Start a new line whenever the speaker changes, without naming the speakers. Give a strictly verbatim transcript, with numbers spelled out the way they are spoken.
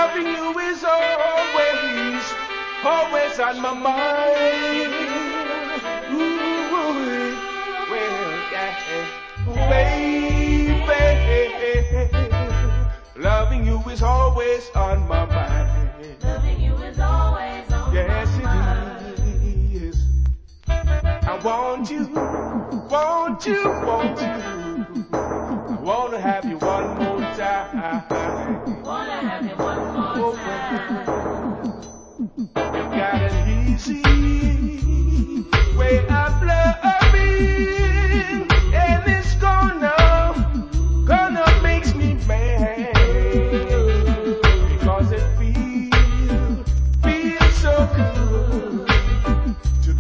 Loving you is always, always on my mind. Ooh, well, yeah, baby. Loving you is always on my mind.
Loving you is always on
yes,
my mind.
Yes, it is. I want you, want you, want you.